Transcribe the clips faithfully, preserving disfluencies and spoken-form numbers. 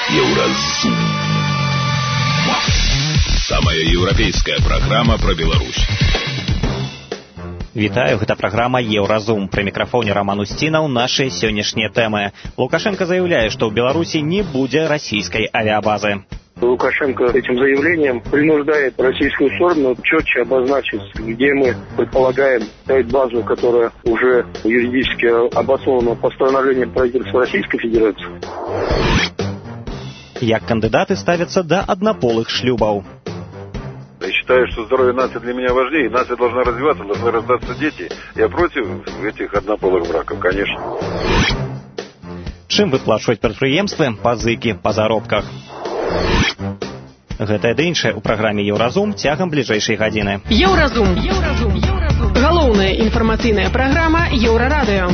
Еўразум. Самая еўрапейская праграма пра Беларусь. Вітаю, гэта праграма «Еўразум». Пры мікрафоне Роман Устінаў нашыя сённяшнія тэмы. Лукашенко заяўляе, што ў Беларусі не будзе расійскай авиабазы. Лукашенко этим заявлением принуждает российскую сторону четче обозначить, где мы предполагаем ставить базу, которая уже юридически обоснована постановлением правительства Российской Федерации. Як кандидаты ставятся до однополых шлюбов? Я считаю, что здоровье нации для меня важнее. Нация должна развиваться, должны рождаться дети. Я против этих однополых браков, конечно. Чым выплачваць прадпрыемствы пазыкі па заробках? Гэта і іншае ў праграме «Еўразум» цягам бліжэйшай гадзіны. Еўразум. Еўразум. Еўразум. Галоўная інфармацыйная праграма Еўрарадыё.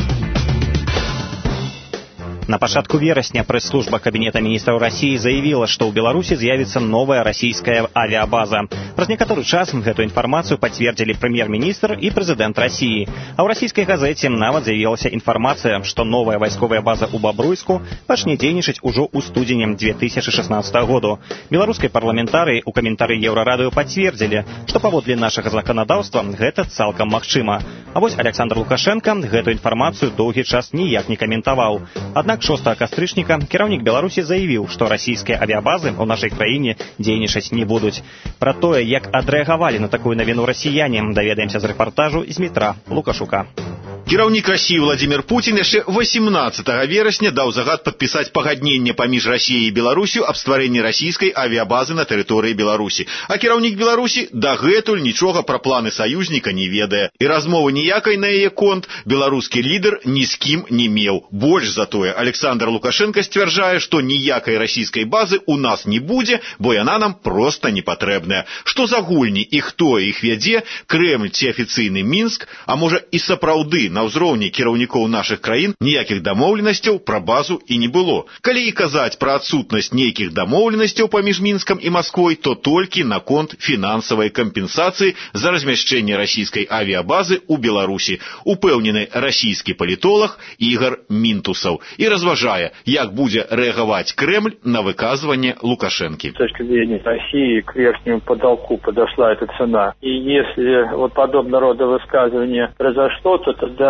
На пачатку верасня прэс-служба Кабінета міністраў Расіі заявіла, што ў Беларусі з'явіцца новая расійская авиабаза. Праз некаторы час гэту інфармацыю пацвердзілі прэм'ер-міністр і прэзідэнт Расіі. А ў расійскай газеце нават з'явілася інфармацыя, што новая вайсковая база ў Бабруйску пачне дзейнічаць ужо ў студзені две тысячы шаснаццатага году. Беларускай парламентарыі ў каментары Еўрарадыё пацвердзілі, што паводле нашага заканадаўства гэта цалкам магчыма. А вось Александр Лукашенко гэту інфармацыю доўгі час ніяк не каментаваў. Аднак шостага кастрычніка кіраўнік Беларусі заявіў, што расійскія авиабазы ў нашай краіне дзейнічаць не будуць. Пра тое, як адрэагавалі на такую навіну расіяне, даведаемся з рэпартажу з Дмітра Лукашука. Кіраўнік Расіі Владзімір Пуцін яшчэ восемнаццатага верасня даў загад падпісаць пагадненне паміж Расіяй і Беларусю аб стварэнні расійскай авиабазы на тэрыторыі Беларусі. А кіраўнік Беларусі дагэтуль нічога пра планы саюзніка не ведае. І размовы ніякай на яе конт беларускі лідар ні з кім не меў. Больш за тое, Александр Лукашенко сцвярджае, што ніякай расійскай базы у нас не будзе, бо яна нам проста не патрэбная. Што за гульні і хто іх вядзе, Крэмль ці афіцыйны Мінск, а можа і сапраўды на ўзроўні кіраўнікоў нашых краін ніякіх дамоўленасцяў пра базу і не было. Калі і казаць пра адсутнасць нейкіх дамоўленасцяў паміж Мінскам і Масквой, то толькі наконт фінансавай кампенсацыі за размяшчэнне расійскай авиабазы ў Беларусі, упэўнены расійскі палітолог Ігор Мінтусаў, і разважае, як будзе рэагаваць Кремль на выказванне Лукашенки. С точки зрения России к верхнему потолку подошла эта цена. И если вот подобного рода высказывание произошло, то тогда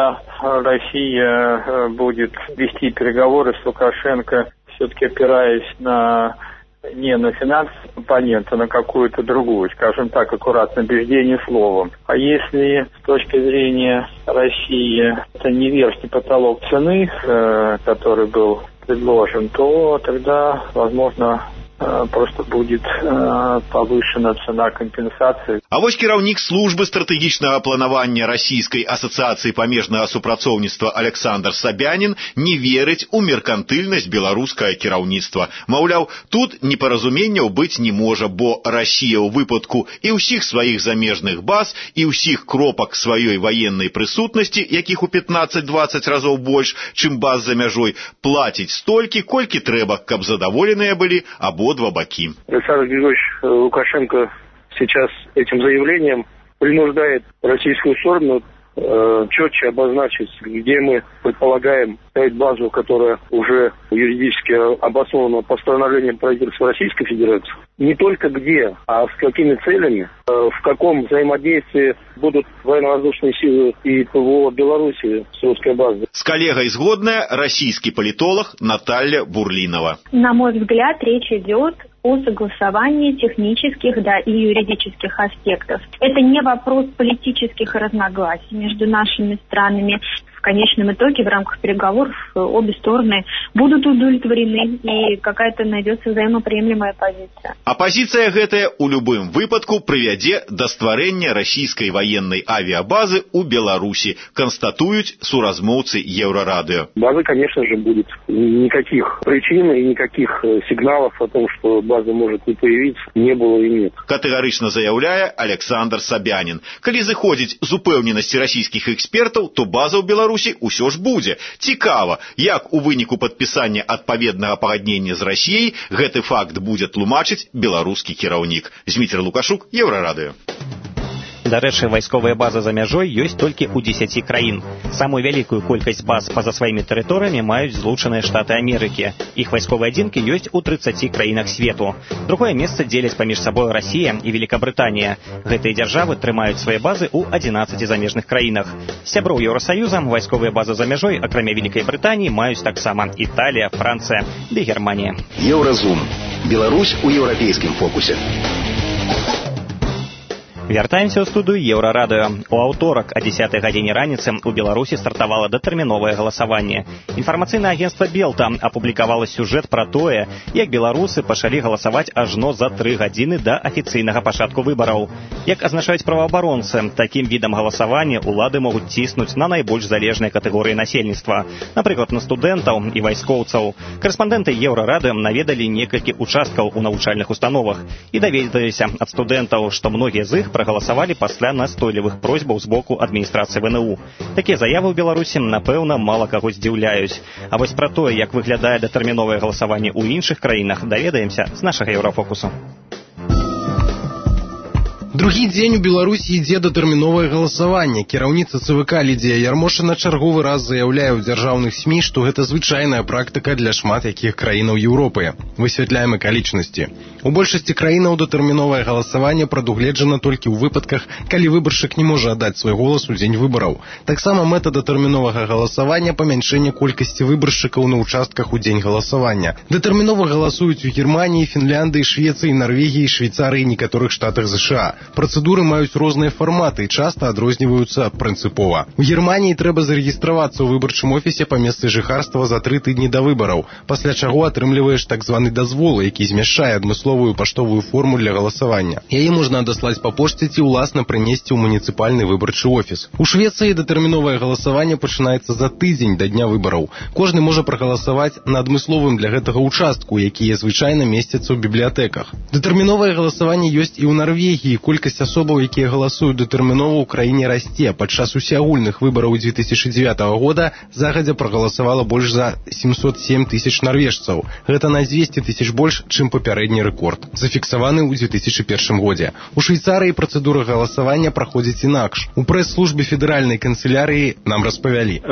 Россия будет вести переговоры с Лукашенко, все-таки опираясь на не на финансовый компонент, а на какую-то другую, скажем так, аккуратно, убеждение словом. А если с точки зрения России это не верхний потолок цены, э, который был предложен, то тогда, возможно, просто будет э, повышена цена компенсации. А вось кіраўнік службы стратэгічнага планавання расійскай асацыяцыі памежнага супрацоўніцтва Александр Собянин не верыць у меркантыльнасць беларускае кіраўніцтва. Маўляў, тут непаразуменняў быць не можа, бо Расія ў выпадку і ўсіх сваіх замежных баз, і ўсіх кропак сваёй ваеннай прысутнасці, якіх у пятнаццаць-дваццаць разоў больш, чым баз за мяжой, плаціць столькі, колькі трэба, каб задаволеныя былі або два баки. Александр Григорьевич Лукашенко сейчас этим заявлением принуждает российскую сторону э, четче обозначить, где мы предполагаем ставить базу, которая уже юридически обоснована постановлением правительства Российской Федерации. Не только где, а с какими целями, э, в каком взаимодействии будут военно-воздушные силы и ПВО Беларуси с русской базой. С коллегой сгодная российский политолог Наталья Бурлинова. На мой взгляд, речь идет о согласовании технических, да, и юридических аспектов. Это не вопрос политических разногласий между нашими странами. В конечном итоге в рамках переговоров обе стороны будут удовлетворены, и какая-то найдется взаимоприемлемая позиция. А позиция гэтая у любым выпадку прывядзе да стварэння расійскай военной авиабазы у Беларуси, констатуют суразмоўцы Еврорадио. База, конечно же, будет. Никаких причин и никаких сигналов о том, что база может не появиться, не было и нет. Катэгарычна заяўляе Александр Собянин. Калі зыходзіць з упэўненасці расійскіх экспертаў, то база ў Беларусі ўсё ж будзе. Цікава, як у выніку падпісання адпаведнага пагаднення з Расіяй гэты факт будзе тлумачыць беларускі кіраўнік. Дмітрий Лукашук, Еврорадио. Дарэчы, вайсковыя базы за мяжой ёсць толькі ў дзесяці краін. Самую вялікую колькасць баз па-за сваімі тэрыторыямі маюць Злучаныя Штаты Амерыкі. Іх вайсковыя адзінкі ёсць у трыццаці краінах свету. Другое месца дзеляць паміж сабой Расія і Великабрытанія. Гэтыя дзяржавы трымаюць свае базы ў адзінаццаці замежных краінах. Сяброў Еўрасаюза вайсковыя базы за мяжой, акрамя Вялікай Брытаніі, маюць таксама Італія, Францыя ды Германія. Еўразум. Беларусь у еўрапейскім фокусе. Вяртаемся ў студыю Еўрарадыё. У аўторак о дзесятай гадзіне раніцы у Беларусі стартавала датэрміновае галасаванне. Інфармацыйнае агенцтва Белта апублікавала сюжэт пра тое, як беларусы пачалі галасаваць ажно за тры гадзіны да афіцыйнага пачатку выбараў. Як азначаюць праваабаронцы, такім відам галасавання ўлады могуць ціснуць на найбольш залежныя катэгорыі насельніцтва, напрыклад, на студэнтаў і вайскоўцаў. Карэспандэнты Еўрарадыё наведалі некалькі участкаў у навучальных установах і даведаліся ад студэнтаў, што многія з іх прагаласавалі пасля настойлівых просьбаў з боку адміністрацыі вэ эн у. Такія заявы ў Беларусі, напэўна, мала каго здзіўляюць. А вось пра тое, як выглядае датэрміновае галасаванне ў іншых краінах, даведаемся з нашага Еўрафокусу. Другі дзень у Беларусі ідзе датэрміновае галасаванне. Кіраўніца цэ вэ ка Лідія Ярмошына чарговы раз заяўляе ў дзяржаўных СМІ, што гэта звычайная практыка для шмат якіх краінаў Еўропы. Высвятляем акалічнасці. У большасці краінаў датэрміновае галасаванне прадугледжана толькі ў выпадках, калі выбаршчык не можа аддаць свой голас у дзень выбараў. Таксама мэта датэрміновага галасавання памяншэнне колькасці выбаршчыкаў на участках у дзень галасавання. Датэрмінова галасуюць у Германіі, Фінляндыі, Швецыі, Нарвегіі, Швейцарыі і некаторых штатах зэ ша а. Працэдуры маюць розныя фарматы і часта адрозніваюцца прынцыпова. У Германіі трэба зарэгістравацца ў выбарчым офісе па месцы жыхарства за тры тыдні да выбараў, пасля чаго атрымліваеш так званы дазвол, які змяшчае адмысловую паштовую форму для галасавання. Яе можна адаслаць па пошце ці ўласна прынесці ў муніцыпальны выбарчы офіс. У Швецыі датэрміновае галасаванне пачынаецца за тыдзень да дня выбараў. Кожны можа прагаласаваць на адмысловым для гэтага участку, якія звычайна месцяцца ў бібліятэках. Датэрміновае галасаванне ёсць і ў Нарвегіі. Колькасць асобаў, якія галасуюць датэрмінова ў краіне расце. Падчас усеагульных выбараў дзве тысячы дзевятага года загадзя прагаласавала больш за сямсот сем тысяч нарвежцаў. Гэта на дзвесце тысяч больш, чым папярэдні рэкорд, зафіксаваны ў дзве тысячы першым годзе. У Швейцарыі працэдура галасавання праходзіць інакш. У прэс-службе федэральнай канцылярыі нам распавялі.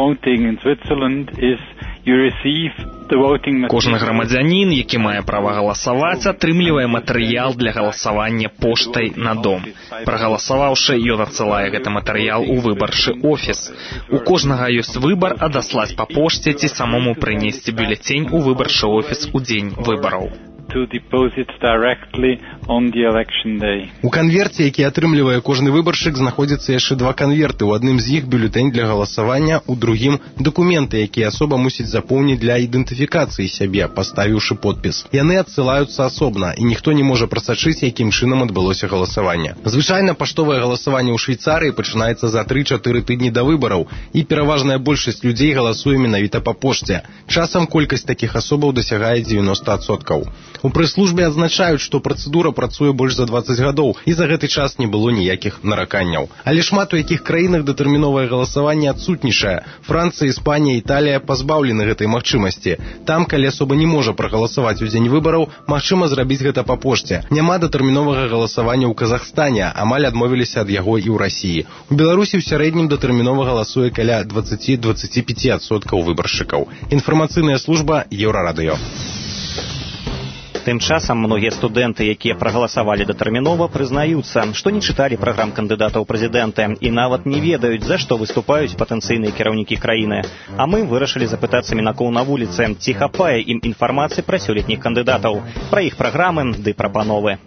Кожны грамадзянін, які мае права галасаваць, атрымлівае матэрыял для галасавання поштай на дом. Прагаласаваўшы, ён адсылае гэты матэрыял у выбарчы офіс. У кожнага ёсць выбар адаслаць па пошце ці самому прынесці бюлетень у выбарчы офіс у дзень выбараў. У канверце, які атрымлівае кожны выбаршчык, знаходзіцца яшчэ два канверты. У адным з іх бюлетень для галасавання, у другім дакументы, якія асоба мусіць запоўніць для ідэнтыфікацыі сябе, паставіўшы подпіс. Яны адсылаюцца асобна, і ніхто не можа прасачыць, якім чынам адбылося галасаванне. Звычайна паштовае галасаванне ў Швейцарыі пачынаецца за тры-чатыры тыдні да выбараў, і пераважная большасць людзей галасуе менавіта па пошце. Часам колькасць такіх асобаў дасягае дзевяноста адсоткаў. У прэс-службе адзначаюць, што працэдура працуе больш за дваццаць гадоў, і за гэты час не было ніякіх нараканняў. Але шмат у якіх краінах датэрміновае галасаванне адсутнічае. Францыя, Іспанія, Італія пазбаўлены гэтай магчымасці. Там, калі асоба не можа прагаласаваць у дзень выбараў, магчыма зрабіць гэта па пошце. Няма датэрміновага галасавання ў Казахстане, амаль адмовіліся ад яго і ў Расіі. У Беларусі ў сярэднім датэрмінова галасуе каля дваццаць-дваццаць пяць адсоткаў выбаршчыкаў. Інфармацыйная служба Еўрарадыё. Тым часам многія студэнты, якія прагаласавалі датэрмінова, прызнаюцца, што не чыталі праграм кандыдатаў у прэзідэнты і нават не ведаюць, за што выступаюць патэнцыйныя кіраўнікі краіны. А мы вырашылі запытацца мінакоў на вуліцы, ці хапае ім інфармацыі пра сёлетніх кандыдатаў, пра іх праграмы ды прапановы.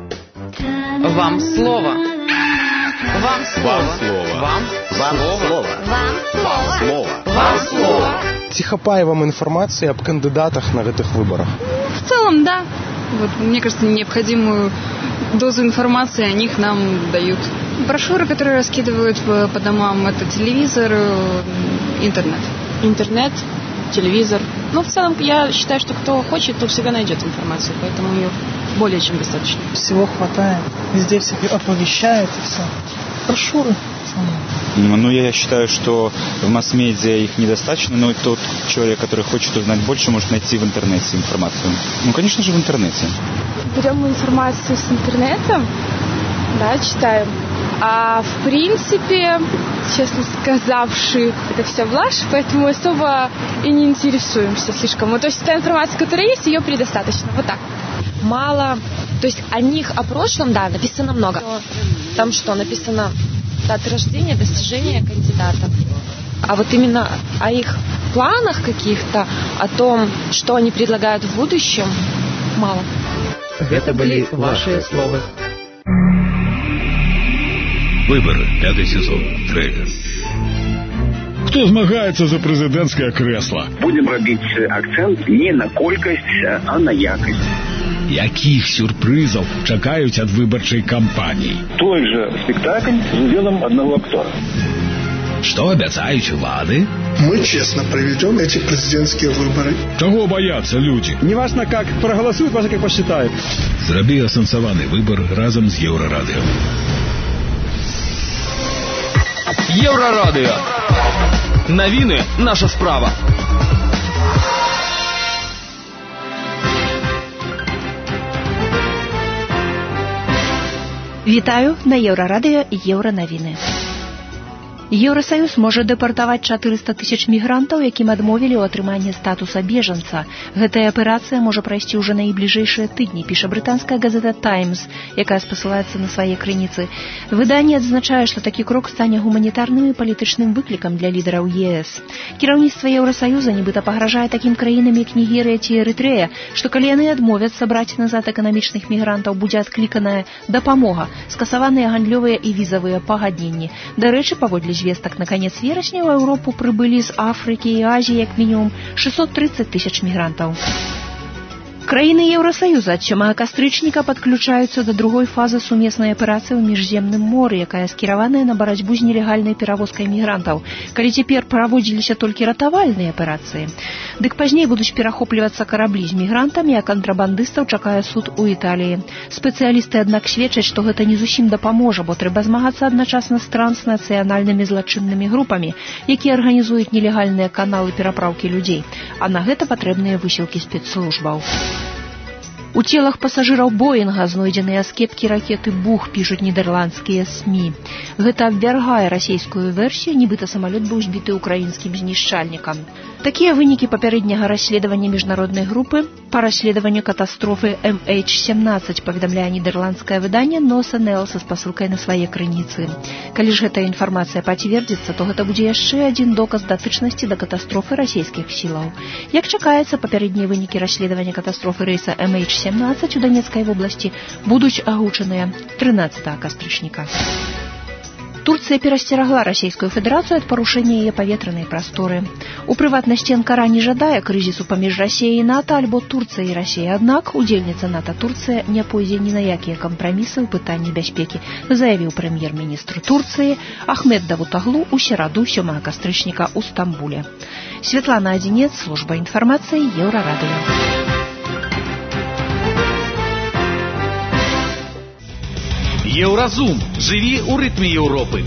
Вам слова. Вам слова. Вам слова. Вам слова. Вам слова. Ці хапае вам информации об кандидатах на этих выборах? В целом, да. Вот, мне кажется, необходимую дозу информации о них нам дают. Брошюры, которые раскидывают по домам, это телевизор, интернет. Интернет, телевизор. Ну, в целом, я считаю, что кто хочет, то всегда найдет информацию, поэтому ее более чем достаточно. Всего хватает. Везде все оповещают и все. Брошюры. Ну, я считаю, что в масс-медиа их недостаточно, но тот человек, который хочет узнать больше, может найти в интернете информацию. Ну, конечно же, в интернете. Берем информацию с интернета, да, читаем. А в принципе, честно сказавши, это все блажь, поэтому особо и не интересуемся слишком. Вот, то есть та информация, которая есть, ее предостаточно. Вот так. Мало. То есть о них, о прошлом, да, написано много. Там что, написано даты рождения, достижения кандидатов. А вот именно о их планах каких-то, о том, что они предлагают в будущем, мало. Это были ваши слова. Выборы. Пятый сезон. Трейлер. Кто змагаецца за прэзідэнцкае крэсла? Будем робіць акцент не на колькасць, а на якасць. Якіх сюрпрызаў чакаюць ад выбарчай кампаніі? Той же спектакль с удзелом одного актора. Что обяцаюць улады? Мы честно проведем эти президентские выборы. Чего боятся люди? Неважно как проголосуют, важно как посчитают. Зрабі асэнсаваны выбор разом з Еўрарадыё. Еўрарадыё. Навіны наша справа. Вітаю на Еўрарадыё Еўранавіны. Еўрасаюз можа дэпартаваць чатырыста тысяч мігрантаў, якім адмовілі ў атрыманні статуса бежанца. Гэтая аперацыя можа прайсці ўжо найбліжэйшыя тыдні, піша брытанская газета «Таймс», якая спасылаецца на свае крыніцы. Выданне адзначае, што такі крок стане гуманітарным і палітычным выклікам для лідараў ЕС. Кіраўніцтва Еўрасаюза нібыта пагражае такім краінам, як Нігерыя ці Эрытрэя, што калі яны адмовяцца браць назад эканамічных мігрантаў, будзе адкліканая дапамога, скасаваныя гандлёвыя і візавыя пагадненні. Дарэчы, паводле звестак, на конец верасня ў Еўропу прыбылі з Афрыкі і Азіі як мінімум шестьсот тридцать тысяч мігрантаў. Краіны Еўрасаюза ад сёмага кастрычніка падключаюцца да другой фазы сумеснай аперацыі ў міжземным моры, якая скіраваная на барацьбу з нелегальнай перавозкай мігрантаў. Калі цяпер праводзіліся толькі ратавальныя аперацыі, дык пазней будуць перахоплівацца караблі з мігрантамі, а кантрабандыстаў чакае суд у Італіі. Спецыялісты, аднак, сведчаць, што гэта не зусім дапаможа, бо трэба змагацца адначасна з транснацыянальнымі злачыннымі групамі, якія арганізуюць нелегальныя каналы перапраўкі людзей. А на гэта патрэбныя высілкі спецслужбаў. У целах пасажыраў Боінга знойдзеныя аскепкі ракеты «Бух», пішуць нідэрландскія СМІ. Гэта абвяргае расійскую версію, нібыта самалёт быў збіты ўкраінскім знішчальнікам. Такія вынікі папярэдняга расследавання міжнароднай групы па расследаванню катастрофы эм эйч семнадцать, паведамляе нідэрландскае выданне Нос эн эл са спасылкай на свае крыніцы. Калі ж гэтая інфармацыя пацвердзіцца, то гэта будзе яшчэ адзін доказ датычнасці да катастрофы расійскіх сілаў. Як чакаецца, папярэднія вынікі расследавання катастрофы рэйса эм эйч семнадцать у Донецкай вобласці будуць агучаныя трынаццатага кастрычніка. Турцыя перасцерагла Расійскую Федэрацыю ад парушэння яе паветранай прасторы. У прыватнасці Анкара не жадае крызісу паміж Расіяй і НАТО альбо Турцыя і Расія. Аднак удзельніца НАТО Турцыя не пойдзе ні на якія кампрамісы ў пытанні бяспекі, заявіў прэм'ер-міністр Турцыі Ахмед Давутаглу ў сераду сёмага кастрычніка ў Стамбуле. Святлана Адзінец, служба інфармацыі, Еўрарадыё. Еўразум. Жыві ў рытме Еўропы.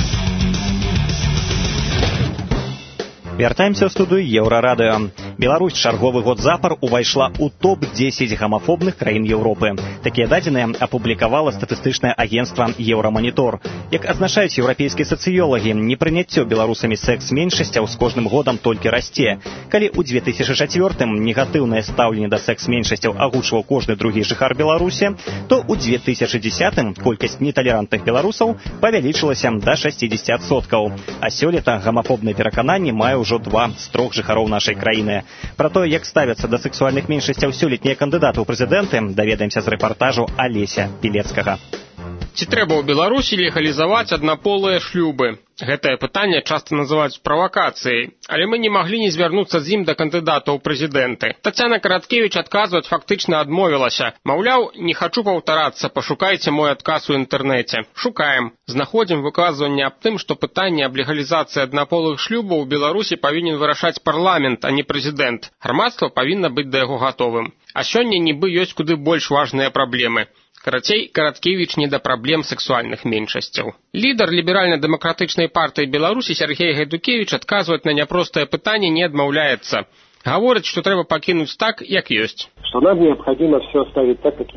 Вяртаемся ў студыю Еўрарадыё. Беларусь чарговы год запар увайшла ў топ дзесяць гамафобных краін Еўропы. Такія дадзеныя апублікавала статыстычнае агенцтва Еўраманітор. Як адзначаюць еўрапейскія сацыёлагі, непрыняццё беларусамі секс-меншасцяў з кожным годам толькі расце. Калі ў две тысячы чацвёртым негатыўнае стаўленне да секс-меншасцяў агучваў кожны другі жыхар Беларусі, то ў две тысячы дзесятым колькасць неталерантных беларусаў павялічылася да шэсцідзесяці адсоткаў. А сёлета гамафобныя перакананні мае ўжо два з трох жыхароў нашай краіны. Пра тое, як ставяцца да сексуальных меншасцяў сёлетнія кандыдаты ў прэзідэнты, даведаемся з рэпартажу Алеся Пілецкага. Ці трэба ў Беларусі легалізаваць аднаполыя шлюбы? Гэтае пытанне часта называюць правакацыяй, але мы не маглі не звярнуцца з ім да кандыдата ў прэзідэнты. Тацяна Караткевіч адказваць фактычна адмовілася. Маўляў, не хачу паўтарацца, пашукайце мой адказ у інтэрнэце. Шукаем. Знаходзім выказванне аб тым, што пытанне аб легалізацыі аднаполых шлюбаў у Беларусі павінен вырашаць парламент, а не прэзідэнт. Грамадства павінна быць да яго гатовым. А сёння нібы ёсць куды больш важныя праблемы. Карацей, Караткевіч не да праблем сексуальных меншасцяў. Лідар ліберальна-дэмакратычнай партыі Беларусі Сергей Гайдукевіч адказваць на няпростае пытанне не адмаўляецца. Гаворыць, што трэба пакінуць так, як ёсць. Что нам необходимо все оставить так, как есть.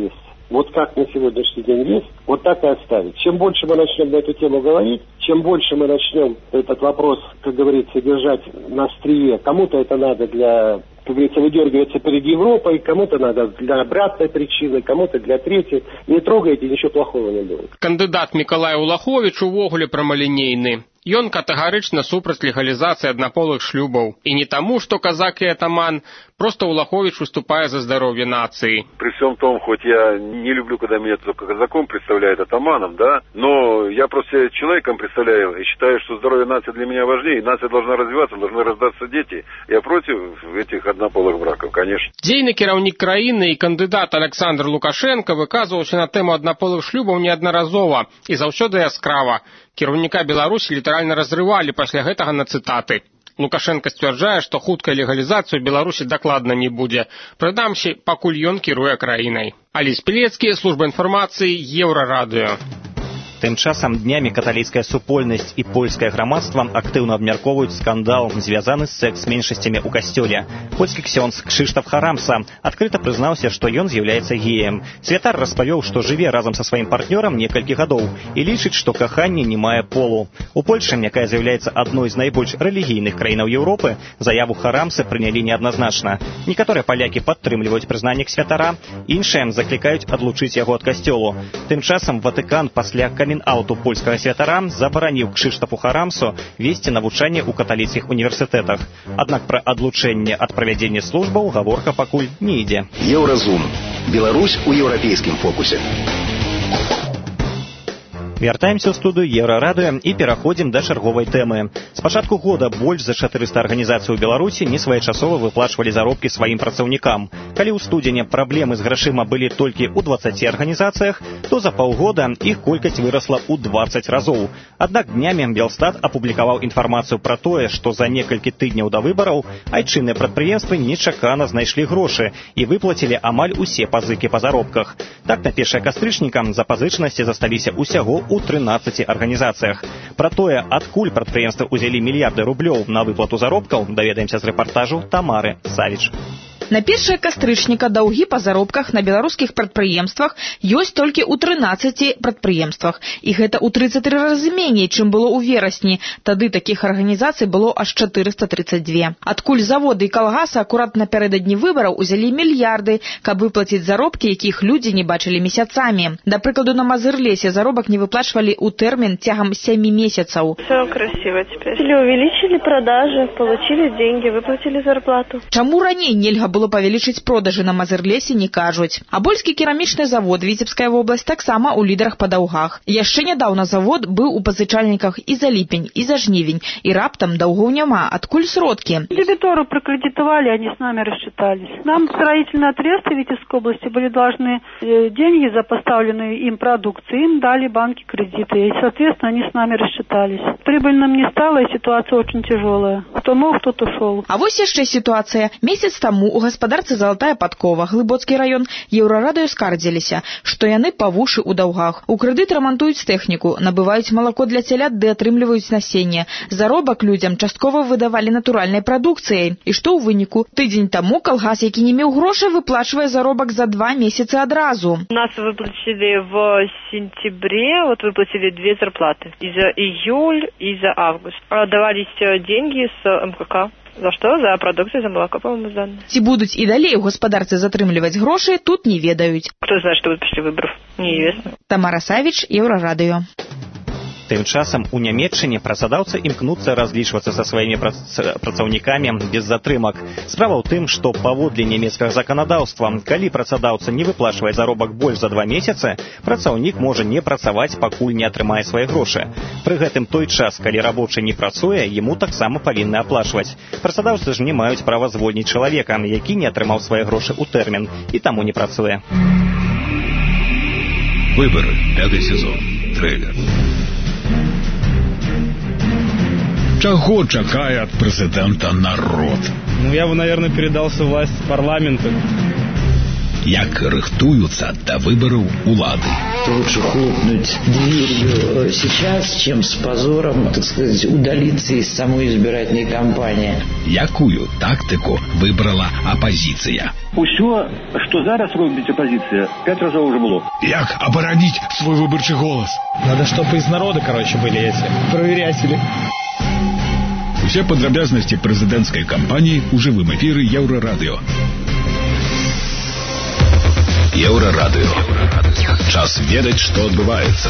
вот как на сегодняшний день есть, вот так и оставить. Чем больше мы начнем на эту тему говорить, чем больше мы начнем этот вопрос, как говорится, держать на острие, кому-то это надо для, как говорится, выдергиваться перед Европой, кому-то надо для обратной причины, кому-то для третьей. Не трогайте, ничего плохого не будет. Кандидат Миколай Улахович увогуле прамалінейны. Ён катэгарычна супраць легалізацыі аднаполых шлюбаў. І не таму, што казак і атаман, просто Улахович выступае за здоровье нации. При всем том, хоть я не люблю, когда меня только казаком представляют, атаманом, да, но я просто человеком представляю и считаю, что здоровье нации для меня важнее. Нация должна развиваться, должны рождаться дети. Я против этих однополых браков, конечно. Дзейны кіраўнік краіны і кандыдат Александр Лукашенко выказваўся на тэму аднаполых шлюбаў неаднаразова і заўсёды яскрава. Кіраўніка Беларусі літаральна разрывалі пасля гэтага на цытаты. Лукашенко сцвярджае, што хуткай легалізацыю Беларусі дакладна не будзе. Прынамсі, пакуль ён кіруе краінай. Алесь Пілецкі, служба інфармацыі, Еўрарадыё. Тым часам днямі каталіцкая супольнасць і польскае грамадства актыўна абмяркоўваюць скандал, звязаны з секс-меншасцямі ў касцёле. Польскі ксёндз Кшыштаф Харамса адкрыта прызнаўся, што ён з'яўляецца геем. Святар распавёў, што жыве разам са сваім партнёрам некалькі гадоў і лічыць, што каханне не мае полу. У Польшчы, якая з'яўляецца адной з найбольш рэлігійных краінаў Еўропы, заяву Харамсы прынялі неадназначна. Некаторыя палякі падтрымліваюць прызнанне святара, іншыя заклікаюць адлучыць яго ад касцёлу. Тым часам Ватыкан пасля камін-ауту польскага святара забараніў Кшыштафу Харамсу весці навучанне ў каталіцкіх універсітэтах. Аднак пра адлучэнне ад правядзення службаў гаворка пакуль не ідзе. Еўразум. Беларусь у еўрапейскім фокусе. Вяртаемся ў студыю Еўрарадыё і пераходзім да чарговай тэмы. З пачатку года больш за чатырыста арганізацый у Беларусі несвоечасова выплачвалі заробкі сваім працаўнікам. Калі ў студзені праблемы з грашыма былі толькі ў дваццаці арганізацыях, то за паўгода іх колькасць вырасла ў дваццаць разоў. Аднак днямі Белстат апублікаваў інфармацыю пра тое, што за некалькі тыдняў да выбараў айчынныя прадпрыемствы нечакана знайшлі грошы і выплацілі амаль усе пазыкі па заробках. Так, на першае кастрычніка запазычанасці засталіся ўсяго у трынаццаці арганізацыях. Пра тое, адкуль прадпрыемствы ўзялі мільярды рублёў на выплату заробкаў, даведаемся з рэпартажу Тамары Савіч. На першае кастрычніка даўгі па заробках на беларускіх прадпрыемствах ёсць толькі ў трынаццаці прадпрыемствах. І гэта ў трыццаць тры разы меней, чым было ў верасні. Тады такіх арганізацый было аж чатырыста трыццаць дзве. Адкуль заводы і калгасы акурат напярэдадні выбараў узялі мільярды, каб выплаціць заробкі, якіх людзі не бачылі месяцамі. Да прыкладу, на Мазырлесе заробак не выплачвалі ў тэрмін цягам сямі месяцаў. Все красиво теперь. Увеличили продажи, получили деньги, выплатили зарплату. Чаму раней нельга было павялічыць продажы на Мазырлесе, не кажуць. А Больскі керамічны завод, Віцебская вобласць, таксама ў лідарах па даўгах. Яшчэ нядаўна завод быў у пазычальніках і за ліпень, і за жнівень, і раптам даўгоў няма. Адкуль сродкі? Дебиторы прокредитовали, они с нами рассчитались. Нам строительные отрезки Витебской области были должны э, деньги за поставленную им продукцию. Им дали банки кредиты, и, соответственно, они с нами рассчитались. Прибыль нам не стала, и ситуация очень тяжелая. Кто мог, тот ушел. А вось яшчэ ситуацыя. Месяц таму у гаспадарцы Залатая Падкова, Глыбоцкі раён, Еўрарадыё скардзіліся, што яны па вушы ў даўгах. У крэдыт рамантуюць тэхніку, набываюць малако для цялят ды атрымліваюць насенне. Заробак людзям часткова выдавалі натуральнай прадукцыяй. І што ў выніку? Тыдзень таму калгас, які не меў грошай, выплачвае заробак за два месяцы адразу. Нас выплатили в сентябре, вот выплатили две зарплаты. И за июль, и за август. Давались деньги с эм ка ка. За что? За продукцию, за молоко, по-моему, сданные. Ці будуць і далей у гаспадарцы затрымліваць грошы, тут не ведаюць. Кто знает, что будет после выборов? Неизвестно. Тамара Савіч, Еўрарадыё. Тым часам у Нямецчыне працадаўцы імкнуцца разлічвацца са сваімі працаўнікамі без затрымак. Справа ў тым, што паводле нямецкага заканадаўства, калі працадаўца не выплачвае заробак больш за два месяцы, працаўнік можа не працаваць, пакуль не атрымае свае грошы. Пры гэтым той час, калі рабочы не працуе, яму таксама павінны аплачваць. Працадаўцы ж не маюць права звольніць чалавека, які не атрымаў свае грошы ў тэрмін і таму не працуе. Выборы. Пятый сезон. Трейлер. Чего чакае от президента народ? Ну, я бы, наверное, передался власть парламенту. Як рыхтуются до выборов улады. Лучше хлопнуть дверью сейчас, чем с позором, так сказать, удалиться из самой избирательной кампании. Якую тактику выбрала оппозиция? Усё, что зараз робит оппозиция, пять разов уже было. Як оборонить свой выборчий голос? Надо, чтобы из народа, короче, были эти проверятели. Все подробязности президентской кампании у живым эфиры Еврорадио. Еврорадио. Час ведать, что отбывается.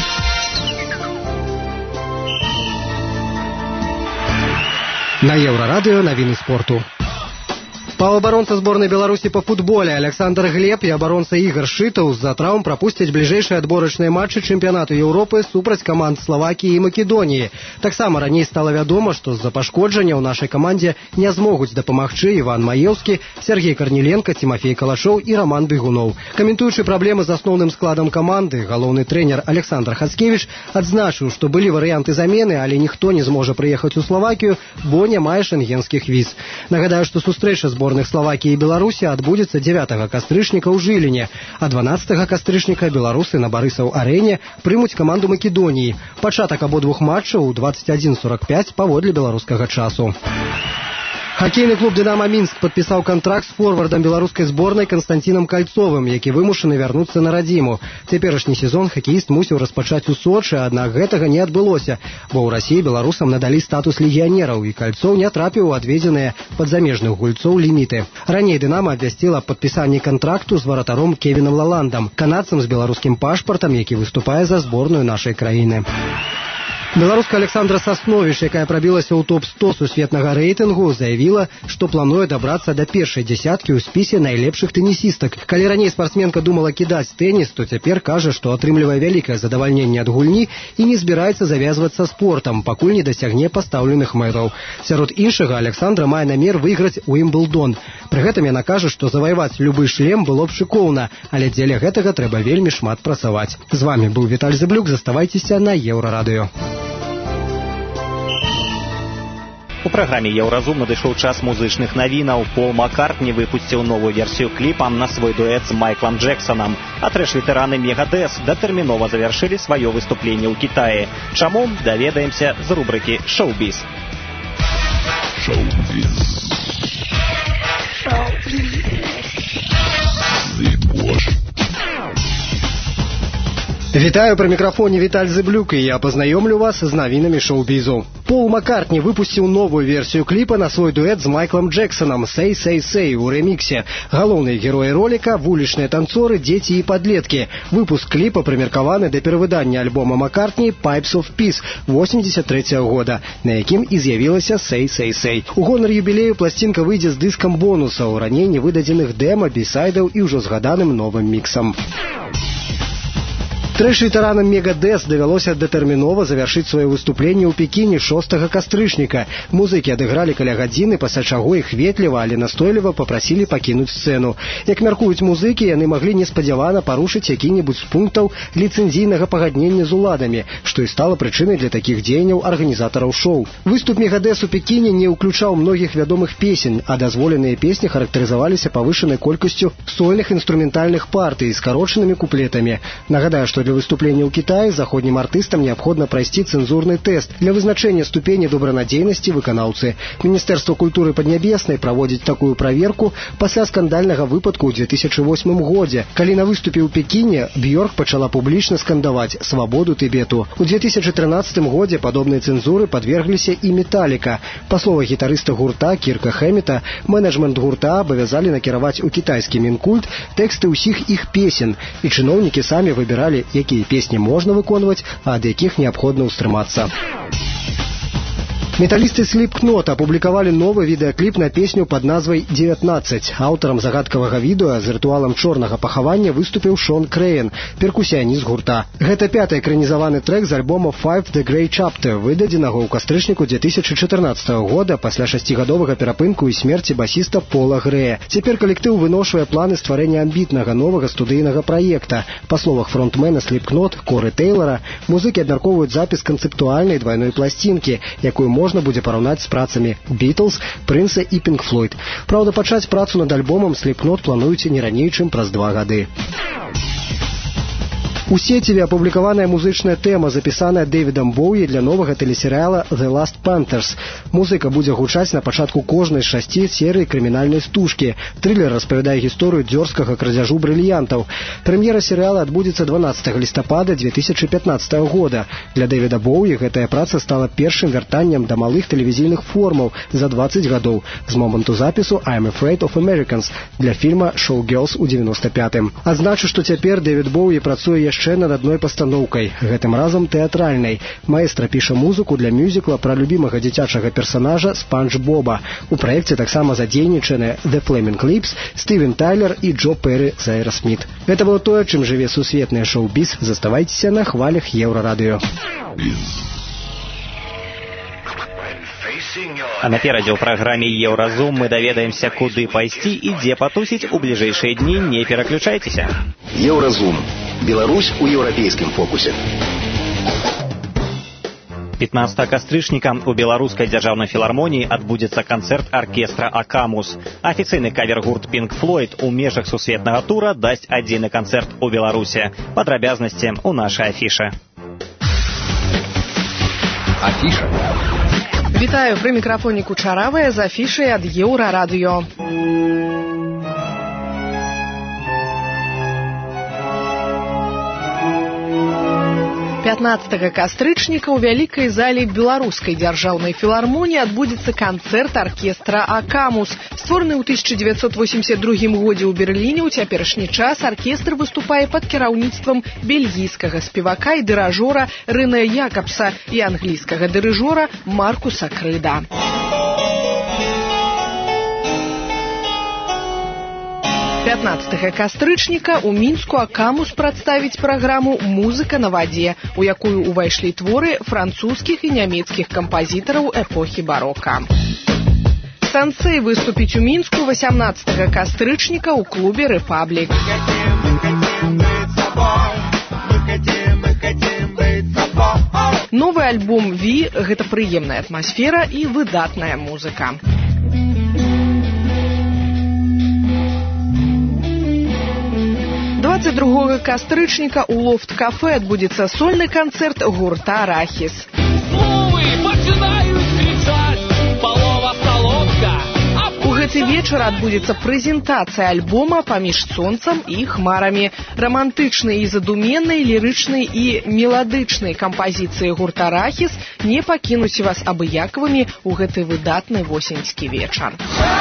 На Еврорадио новины спорту. Паўабаронца зборнай Беларусі па футболе Александр Глеб і абаронца Ігор Шытаў з-за траўм прапусцяць бліжэйшыя адборачныя матчы чэмпіянату Еўропы супраць каманд Славакіі і Македоніі. Таксама раней стала вядома, што з-за пашкоджання ў нашай камандзе не змогуць дапамагчы Іван Маеўскі, Сергей Карніленка, Тимофей Калашоў і Роман Бегунов. Каментуючы праблемы з асноўным складам каманды, галоўны трэнер Александр Хацкевіч адзначыў, што былі варыянты замены, але ніхто не зможа прыехаць у Славакію, бо не мае шэнгенскіх віз. Нагадаю, што сустрэча зборных Словакии и Беларуси отбудется девятого кастрычніка ў Жыліне, а дванаццатага кастрычніка беларусы на Барысаў-арэне прымуць каманду Македоніі. Пачатак абодвух матчаў у двадцать один сорок пять паводле беларускага часу. Хоккейный клуб «Динамо Минск» подписал контракт с форвардом белорусской сборной Константином Кольцовым, які вымушаны вярнуцца на радзіму. Цяперашні сезон хоккеіст мусіў распачаць у Сочы, аднак гэтага не адбылося, бо ў Расіі беларусам надалі статус легіянераў, і Кольцов не трапіў у адведзеныя пад замежных гульцоў ліміты. Раней «Динамо» абвясціла аб падпісанні контракту з варатаром Кевінам Лаландам, канадцам з беларускім пашпартам, які выступае за зборную нашай краіны. Беларуска Александра Сасновіч, якая прабілася ў топ сто сусветнага рэйтынгу, заявіла, што плануе дабрацца да першай дзясяткі ў спісе найлепшых тэнісістак. Калі раней спартсменка думала кідаць тэніс, то цяпер кажа, што атрымлівае вялікае задавальненне ад гульні і не збіраецца завязвацца спортам, пакуль не дасягне пастаўленых мэраў. Сярод іншага, Александра мае намер выйграць Уімблдон. Пры гэтым яна кажа, што заваяваць любы шлем было б шыкоўна, але дзеля гэтага трэба вельмі шмат працаваць. З вами быў Віталь Зыблюк, заставайцеся на Еўрарадыё. У праграме «Еўразум» надышоў час музычных навінаў. Пол Маккартні выпусціў новую версію кліпа на свой дуэт з Майклом Джексонам. А трэш-ветэраны Мегадэс датэрмінова завяршылі сваё выступленне ў Кітаі. Чаму? Даведаемся з рубрыкі «Шоу-біз». Шоу-біз. Шоу-біз. Вітаю, пры мікрафоне Віталь Зыблюк, і я пазнаёмлю вас з навінамі шоу-бізу. Пол Маккартні выпусціў новую версію кліпа на свой дуэт з Майклом Джексонам «Say, say, say» у рэміксе. Галоўныя героі роліка – вулічныя танцоры, дзеці і падлеткі. Выпуск кліпа прымеркаваны да перавыдання альбома Маккартні «Pipes of Peace» восемьдесят третьего года, на якім і з'явілася «Say, say, say». У гонар юбілею пласцінка выйдзе з дыскам бонусаў, раней невыдадзеных дэма, бісайдаў і ўжо згаданым новым міксам. Трэш-ветэранам Мегадэс давялося датэрмінова завяршыць сваё выступленне ў Пекіне шостага кастрычніка. Музыкі адыгралі каля гадзіны, пасля чаго іх ветліва, але настойліва папрасілі пакінуць сцэну. Як мяркуюць музыкі, яны маглі неспадзявана парушыць які-небудзь з пунктаў ліцэнзійнага пагаднення з уладамі, што і стала прычынай для такіх дзеянняў арганізатараў шоу. Выступ Мегадэс у Пекіне не ўключаў многіх вядомых песень, а дазволеныя песні характарызаваліся павышанай колькасцю сольных інструментальных партый з скарочанымі куплетамі. Нагадаю, што для выступлення ў Кітаі заходнім артыстам неабходна прайсці цэнзурны тэст для вызначэння ступені добранадзейнасці выканаўцы. Міністэрства культуры Паднябеснай праводзіць такую праверку пасля скандальнага выпадку ў две тысячы восьмым годзе, калі на выступе ў Пекіне Бьорк пачала публічна скандаваць «Свабоду Тыбету». У две тысячи тринадцатым годзе падобнай цэнзуры падвергліся і Металліка. Па словах гітарыста гурта Кірка Хэммета, менеджмент гурта абавязалі накіраваць у кітайскі Мінкульт тэксты ўсіх іх песен, і чыноўнікі самі выбіралі, якія песні можна выконваць, а ад якіх неабходна ўстрымацца. Металлисты Slipknot апублікавалі новы відэакліп на песню пад назвай девятнадцать. Аўтарам загадкавага відэа з рытуалам чорнага пахавання выступіў Шон Крэйн, перкусіяніст гурта. Гэта пяты экранізаваны трэк з альбома Five The Grey Chapter, выдадзенага ў кастрычніку две тысячи чатырнаццатага года пасля шасцігадовага перапынку і смерці басіста Пола Грэя. Цяпер калектыў выношвае планы стварэння амбітнага новага студыйнага праекта. Па словах фронтмена Slipknot Коры Тэйлара, музыкі абмяркоўваюць запіс канцэптуальнай двайной пласцінкі, якую можна будзе параўнаць з працамі Beatles, Прынса і Pink Floyd. Праўда, пачаць працу над альбомам Slipknot плануюць не раней, чым праз два гады. У сеціве апублікаваная музычная тэма, запісаная Дэвідам Боуі для новага тэлесерыяла «The Last Panthers». Музыка будзе гучаць на пачатку кожнай з шасці серый крымінальнай стужкі. Трылер распавядае гісторыю дзёрзкага крадзяжу брыльянтаў. Прэм'ера серыяла адбудзецца дванаццатага лістапада две тысячы пятнаццатага года. Для Дэвіда Боуі гэтая праца стала першым вяртаннем да малых тэлевізійных формаў за дваццаць гадоў з моманту запісу «I'm Afraid of Americans» для фільма «Showgirls» у девяносто пятым. Адзначу, што цяпер Дэвід Боуі працуе яшчэ над адной пастаноўкай, гэтым разам тэатральнай. Маэстра піша музыку для мюзікла пра любімага дзіцячага персанажа Спанч Боба. У праекце таксама задзейнічаны The Flaming Lips, Стівен Тайлер і Джо Перрі з Aerosmith. Гэта было тое, чым жыве сусветнае шоу-біз. Заставайцеся на хвалях Еўрарадыё. А наперадзе ў праграме «Еўразум» мы даведаемся, куды пайсці і дзе патусіць у бліжэйшыя дні. Не пераключайцеся. Еўразум. Беларусь у еўрапейскім фокусе. пятнадцатага кастрычніка у беларускай дзяржаўнай філармоніі адбудзецца канцэрт аркестра «Акамус». Афіцыйны кавер-гурт Pink Floyd у межах сусветнага тура дасць адзіны канцэрт у Беларусі. Падрабязнасці ў нашай афішы. Афіша. Вітаю, пры мікрафоне Кучаравая з афішай ад Еўрарадыё. пятнадцатага кастрычніка ў вялікай зале беларускай дзяржаўнай філармоніі адбудзецца канцэрт аркестра «Акамус». Створаны ў тысяча дзевяцьсот восемьдесят другім годзе ў Берліне, у цяперашні час аркестр выступае пад кіраўніцтвам бельгійскага спевака і дырыжора Рэне Якабса і англійскага дырыжора Маркуса Крыда. пятнадцатага кастрычніка ў Мінску «Акамус» прадставіць праграму «Музыка на вадзе», у якую ўвайшлі творы французскіх і нямецкіх кампазітараў эпохі барока. Сансэй выступіць у Мінску васямнаццатага кастрычніка ў клубе «Рэпаблік». Новы альбом «Ви» — гэта прыемная атмасфера і выдатная музыка. дваццаць другога кастрычніка ў лофт-кафе адбудзецца сольны канцэрт гурта «Арахіс». У гэты вечар адбудзецца прэзентацыя альбома «Паміж сонцам і хмарамі». Рамантычнай і задуменнай, лірычнай і меладычнай кампазіцыі гурта «Арахіс» не пакінуць вас абыякавымі ў гэты выдатны восеньскі вечар.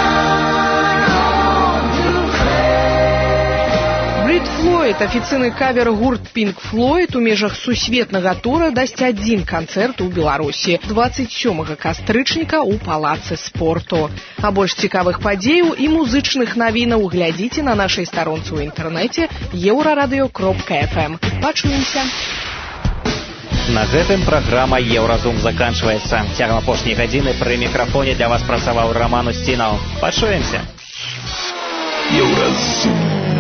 Брит Флойд, афіцыйны кавер-гурт Pink Floyd у межах сусветнага тура дасць адзін канцэрт у Беларусі дваццаць сёмага кастрычніка ў палацы спорту. А больш цікавых падзеяў і музычных навінаў глядзіце на нашай старонцы ў інтэрнэце еўрарадыё кропка эф эм. Пачуемся. На гэтым праграма «Еўразум» заканчваецца. Цягам апошняй гадзіны пры мікрафоне для вас працаваў Раман Устінаў. Пачуемся. Еўразум.